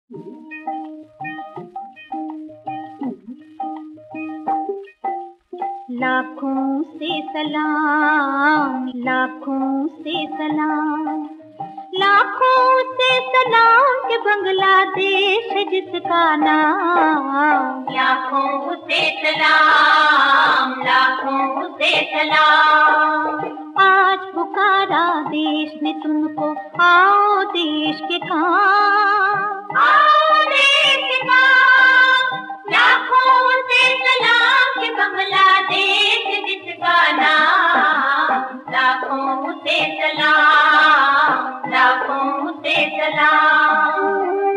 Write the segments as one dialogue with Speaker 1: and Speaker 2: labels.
Speaker 1: लाखों से सलाम, लाखों से सलाम, लाखों से सलाम के बांग्लादेश है जिसका नाम।
Speaker 2: लाखों से सलाम, लाखों से सलाम।
Speaker 1: आज पुकारा देश ने तुमको, आओ देश के काम,
Speaker 2: आओ देश के काम। लाखों से सलाम के बांग्लादेश जिसका नाम। लाखों से सलाम, लाखों से सलाम।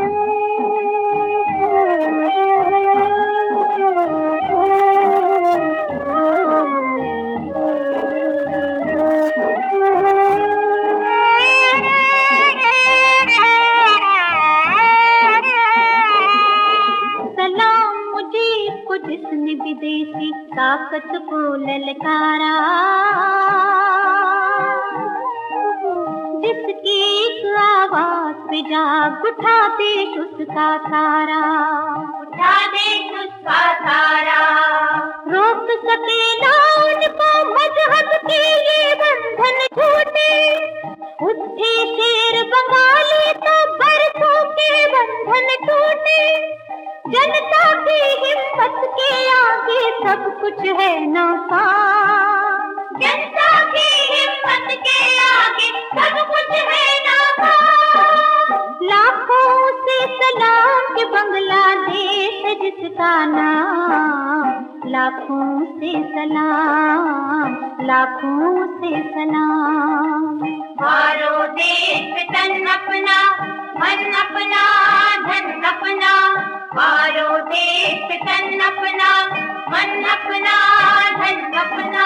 Speaker 1: जिसने विदेशी ताकत को ललकारा, जिसकी एक आवाज पे जाग उठा देश उसका सारा,
Speaker 2: उठा देश उसका सारा।
Speaker 1: रोक सके ना उनको मजहब के ये बंधन झूठे, उठे शेर बंगाली तो बरसों के बंधन टूटे। जनता की हिम्मत के आगे सब कुछ है नाकाम,
Speaker 2: जनता की हिम्मत के आगे सब कुछ है नाकाम।
Speaker 1: लाखों से सलाम के बांग्लादेश है जिसका नाम। लाखों से सलाम, लाखों से सलाम।
Speaker 2: मारो देश तन अपना, मन अपना, धन अपना। मारो देश तन अपना, मन अपना, धन अपना।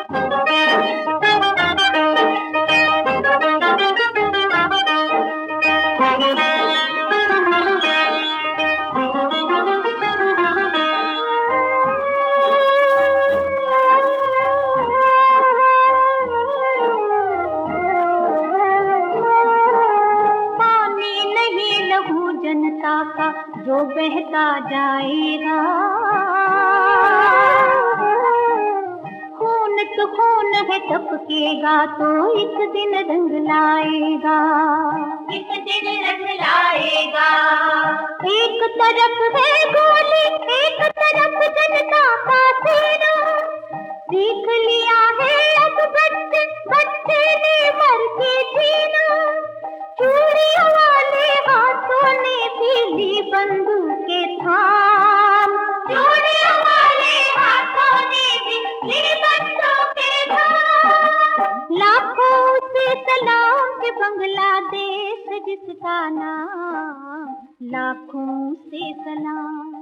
Speaker 1: जनता का जो बहता जाएगा, खून तो खून है टपकेगा तो एक दिन रंग लाएगा,
Speaker 2: एक दिन रंग लाएगा।
Speaker 1: एक तरफ है गोली, एक तरफ जनता का सीना। सीख लिया है अब बच्चे बच्चे ने मर के जीना। चूड़ियों वाले हाथों ने पीली बंदूकें थाम,
Speaker 2: चूड़ियों वाले हाथों ने पीली बंदूकें थाम।
Speaker 1: लाखों से सलाम के बांग्लादेश जिसका नाम। लाखों से सलाम।